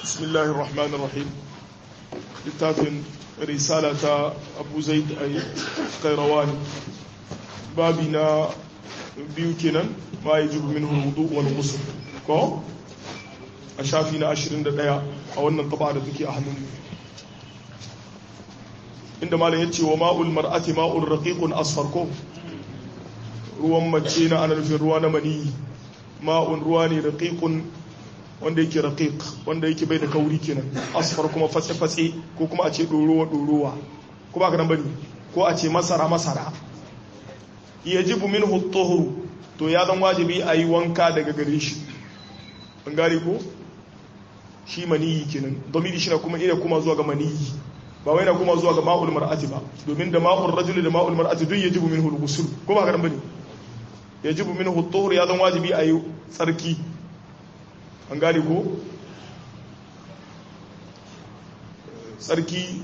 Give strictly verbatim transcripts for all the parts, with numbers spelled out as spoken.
بسم الله الرحمن الرحيم littafin risala ta abu zaid al-qayrawani babi na biyu kenan ma yajibu minhu al-wudu wal ghusl ko a shafi na ashirin da ɗaya a wannan taba da take a hannun inda malam yace wa ma'ul mar'ati ma'ur raqiqun asfar ko ruwan mace na ana nufin ruwa na mani ma'un ruwa ne raqiqun wanda yake raqiq wanda yake bai da kauri kenan asfar kuma fatse fatse ko kuma a ce dorowa dorowa ko ba ka nan bane ko a ce masara masara yajibu minhu at-tuhur to ya zan wajibi ayi wanka daga gare shi an gare ko shi maniyi kenan domini shi na kuma ina kuma zuwa ga maniyi ba wai na kuma zuwa ga ma'ul mar'ati ba domin da ma'ul rajuli da ma'ul mar'ati duk yajibu minhu al-ghusl ko ba ka nan bane yajibu minhu at-tuhur ya zan wajibi ayi tsarki an gane ko tsarki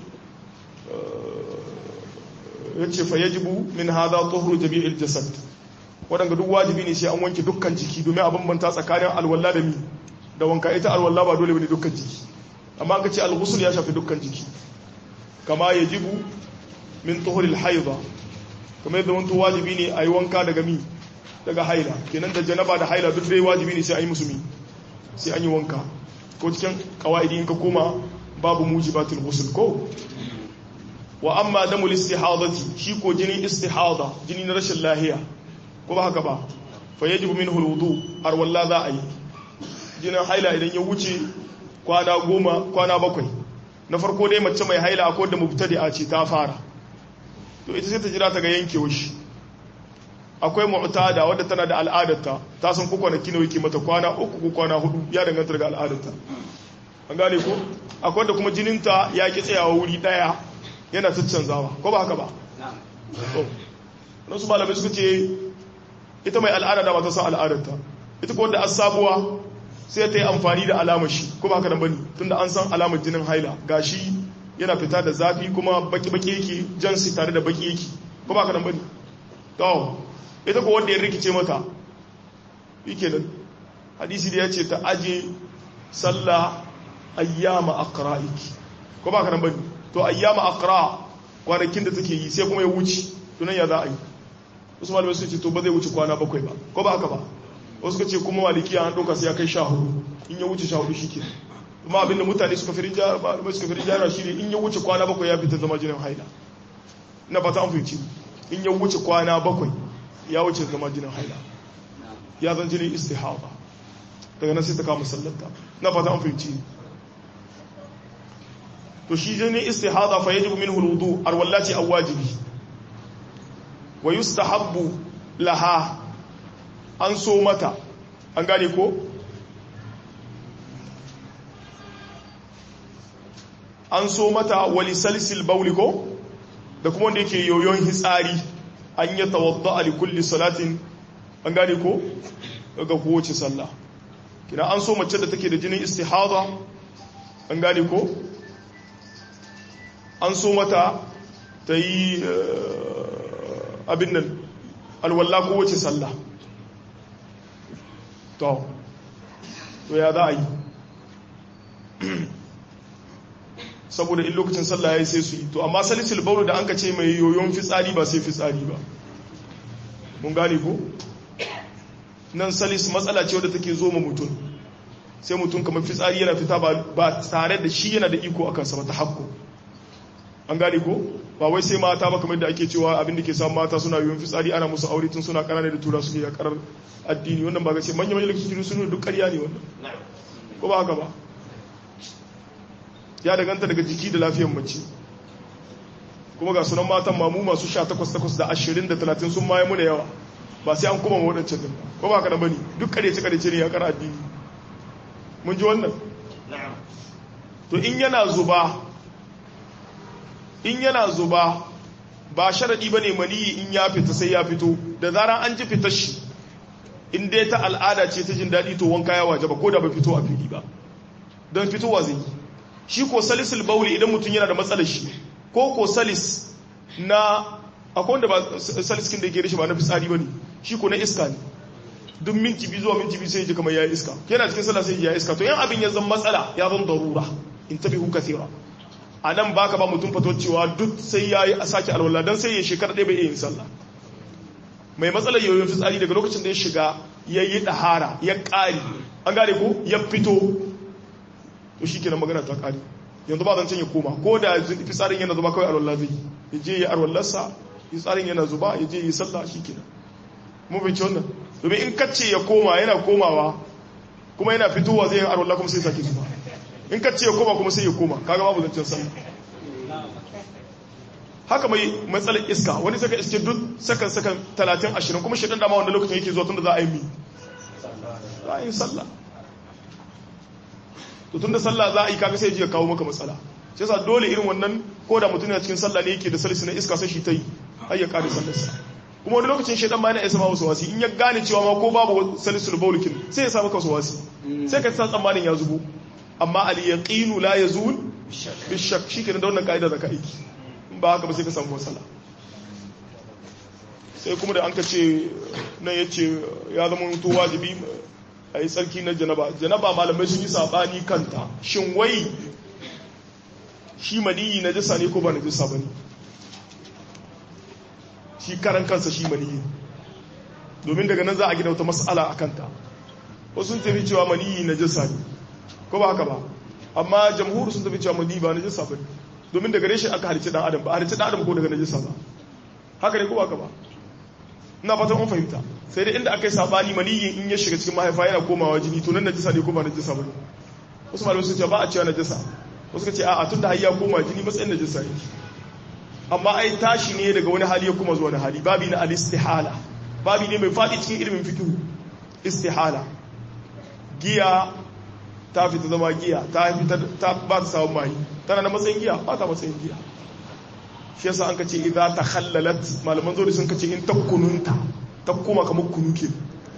ya ce fa yajibu min hadha tuhuru jami'il jasad wadanda duk wajibi ne sai an wanke dukkan jiki domin a bambanta tsakanin alwala da mi da wanka ita alwala ba dole bane dukkan jiki amma ka ce al-ghusl ya shafi dukkan jiki kama yajibu min tuhuril haidha kamar yadda wanto wajibi ne ayi wanka daga mi daga haila kenan da janaba da haila duk dai wajibi ne sai ayi musulmi sai an yi wanka ko cikin kawaidi in ka koma babu mujibatul ghusl ko wa amma damul istihadati shi ko jinin istihada jini na rashin lahiya ko ba haka ba fa yajibu minhu alwudu har walla za a yi jinin haila idan ya wuce kwana goma kwana bakwai na farko dai mace mai haila akwai da mubtadi'a ce ta fara to ita sai ta jira ta ga yankewar shi akwai mu'tada wadda tana da al'adarta ta san ku kwanaki nawa yake mata kwana uku ko kwana hudu ya danganta daga al'adarta an gane ko akwai da kuma jininta ya ki tsayawa wuri daya yana caccanzawa ko ba haka ba to nan su malamai suka ce ita mai al'ada da ba ta san al'adarta ita ko wadda asabuwa sai ta yi amfani da alamar shi ko ba haka nan bane tunda an san alamar jinin haila gashi yana fita da zafi kuma baki baki yake jansi tare da baki yake ko ba haka nan bane to ita ko wanda ya rikice mata yake nan hadisi da ya ce ta aje sallah ayyama aqra'iki ko ba ka nan bane to ayyama aqra kwanakin da take yi sai kuma ya wuce tunan ya za a yi wasu malamai su ce to ba zai wuce kwana bakwai ba ko ba haka ba wasu ka ce kuma maliki an dauka sai ya kai sha hudu in ya wuce sha hudu shike kuma abinda mutane suka firin jara ba suka firin jara shi ne in ya wuce kwana bakwai ya fita zama jinin haila ina fata an fahimci in ya wuce kwana bakwai ya wuce zama jinin haila ya zan jinin istihada daga nan sai ta kama sallata na fata an fahimci to shi jinin istihada fa yajibu minhu alwudu arwallati awajibi wa yustahabbu laha an so mata an gane ko an so mata wali salsil bauli ko da kuma wanda yake yoyon hitsari an yi tawadda a likulli salatin an gane ko ga kowace sallah kina an so mace da take da jinin istihada an gane ko an so mata ta yi abin nan alwallah kowace sallah to to ya za a yi saboda in lokacin sallah ya yi sai su yi to amma salisul baulu da an ka ce mai yoyon fitsari ba sai fitsari ba mun gane ko nan salis matsala ce wadda take zo ma mutum sai mutum kamar fitsari yana fita ba tare da shi yana da iko akan sa ba ta hakko an gane ko ba wai sai mata ba kamar da ake cewa abin da ke samun mata suna yoyon fitsari ana musu aure tun suna kanana da tura suke yakar addini wannan ba ga ce manyan manyan likitoci sun duk ƙarya ne wannan ko ba haka ba ya daganta daga jiki da lafiyar mace kuma ga sunan matan mamu masu sha takwas takwas da ashirin da talatin sun maye muna yawa ba sai an kuma waɗancan din ko ba ka da bane duk karece karece ne ya kara addini mun ji wannan to in yana zuba in yana zuba ba sharadi bane maniyi in ya fita sai ya fito da zaran an ji fitar shi in dai ta al'ada ce ta jin daɗi to wanka ya wajaba ko da ba fito a fili ba don fitowa zai yi shi ko salisul bauli idan mutum yana da matsalar shi ko ko salis na akwai wanda ba saliskin da yake rishi ba na fitsari ba ne shi ko na iska ne duk minti biyu zuwa minti biyu sai ya ji kamar ya iska yana cikin sallah sai ya iska to yan abin ya zama matsala ya zama darura in tabihu kathira a nan baka ba mutum fato cewa duk sai ya yi a sake alwala don sai ya shekara ɗaya bai iya yin sallah mai matsalar yoyon fitsari daga lokacin da ya shiga ya yi ɗahara ya ƙari an gane ko ya fito to shi kenan magana ta ƙari yanzu ba zancen ya koma ko da fitsarin yana zuba kawai alwala zai ya je ya alwallarsa fitsarin yana zuba ya je ya yi sallah shi kenan mun bince wannan domin in kacce ya koma yana komawa kuma yana fitowa zai yi alwala kuma sai sake zuba in kacce ya koma kuma sai ya koma kaga babu zancen sallah haka mai matsalar iska wani saka iske duk sakan sakan talatin ashirin kuma shi dan dama wanda lokacin yake zuwa tunda za a yi mi za a yi sallah to tunda sallah za a yi kaga sai ji ya kawo maka matsala shi yasa dole irin wannan ko da mutum yana cikin sallah ne yake da salisi na iska sai shi ta yi har ya kare sallarsa kuma wani lokacin shedan ma yana isa ma wasu wasi in ya gane cewa ma ko babu salisul baulikin sai ya sa maka wasu wasi sai ka san tsammanin ya zubo amma al yaqinu la yazul bi shakk shikenan da wannan kaida da ka aiki ba haka ba sai ka samu matsala sai kuma da an ka ce nan ya ce ya zama mutu wajibi a yi tsarki na janaba janaba malamai sun yi sabani kanta shin wai shi maniyi na jisa ne ko ba na jisa ba ne shi karan kansa shi maniyi domin daga nan za a gina wata matsala a kanta wasu sun tafi cewa maniyi na jisa ne ko ba haka ba amma jamhur sun tafi cewa maniyi ba na jisa ba ne domin daga reshe aka halice dan adam ba halice dan adam ko daga najisa ba haka ne ko haka ba ina fatan an fahimta sai da inda aka yi sabani maniyin in ya shiga cikin mahaifa yana komawa jini to nan najisa ne ko ba najisa ba wasu malamai sun ce ba a cewa najisa wasu ka ce a'a tunda har ya koma jini matsayin najisa ne amma ai tashi ne daga wani hali ya kuma zuwa wani hali babi na al-istihala babi ne mai fadi cikin ilimin fiqh istihala giya ta fita zama giya ta fita ta ba ta samu mai tana na matsayin giya ba ta matsayin giya shi yasa an kace idza takhallalat malaman zuri sun kace in takununta ta koma kamar kunu ke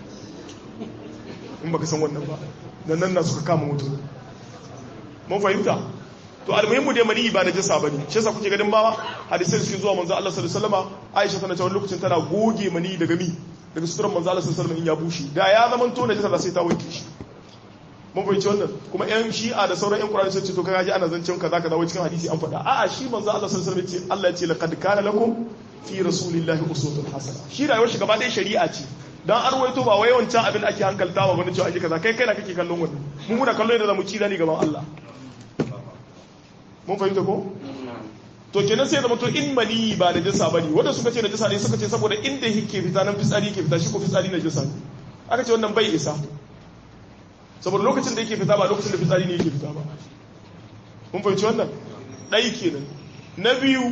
in baka san wannan ba dan nan na suka kama mutum mun fahimta to almuhimmu dai mani ba najasa bane shi yasa kuke gadin bawa hadisin suke zuwa manzo Allah sallallahu alaihi wasallam Aisha tana cewa lokacin tana goge mani daga mi daga suturan manzo Allah sallallahu alaihi wasallam in ya bushe da ya zaman to najasa da sai ta wanke shi mun fahimci wannan kuma yan shi'a da sauran yan Qur'ani sun ce to kaga ji ana zancen kaza kaza wai cikin hadisi an faɗa a'a shi manzo Allah sallallahu alaihi wasallam ce Allah ya ce laqad kana lakum fi rasulillahi uswatun hasana shi rayuwar shi gaba ɗaya shari'a ce dan arwaito ba wai wancan abin ake hankaltawa bane cewa ake kaza kai kai na kake kallon wannan mu muna kallon yadda zamu ci da ni gaban Allah mun fahimta ko to kenan sai da mutum in mani ba najasa bane wanda suka ce najasa ne suka ce saboda inda yake fita nan fitsari yake fita shi ko fitsari najasa ne aka ce wannan bai isa saboda lokacin da yake fita ba lokacin da fitsari ne yake fita ba mun fahimci wannan ɗai kenan na biyu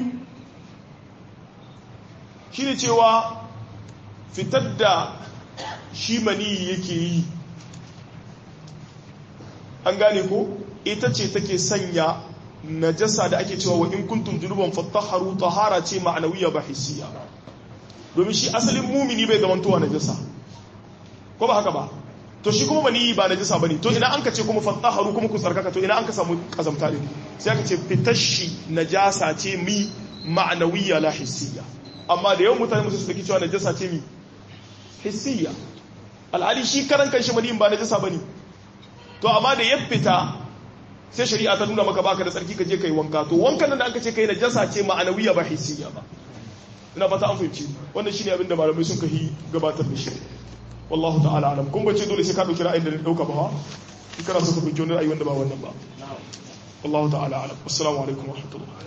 shi ne cewa fitar da shi mani yake yi an gane ko ita ce take sanya najasa da ake cewa wa in kuntum junuban fattaharu tahara ce ma'anawiyya ba hissiya domin shi asalin mumini bai zamantowa najasa ko ba haka ba to shi kuma mani ba najasa bane to ina an ka ce kuma fattaharu kuma ku tsarkaka to ina an ka samu kazamta ne sai aka ce fitashi najasa ce mi ma'anawiyya la hissiya amma da yawan mutane musu suke cewa najasa ce mi hissiya alhali shi karan kanshi mani ba najasa bane to amma da ya fita sai shari'a ta nuna maka baka da tsarki ka je kai wanka to wankan nan da aka ce kai najasa ce ma'anawiyya ba hissiya ba ina fata an fahimci wannan shine abin da malamai sun kai gabatar da shi wallahu ta'ala alam kun bace dole sai ka dauki ra'ayin da na dauka ba in kana so ka dauki wani ra'ayi wanda ba wannan ba wallahu ta'ala alam assalamu alaikum wa rahmatullahi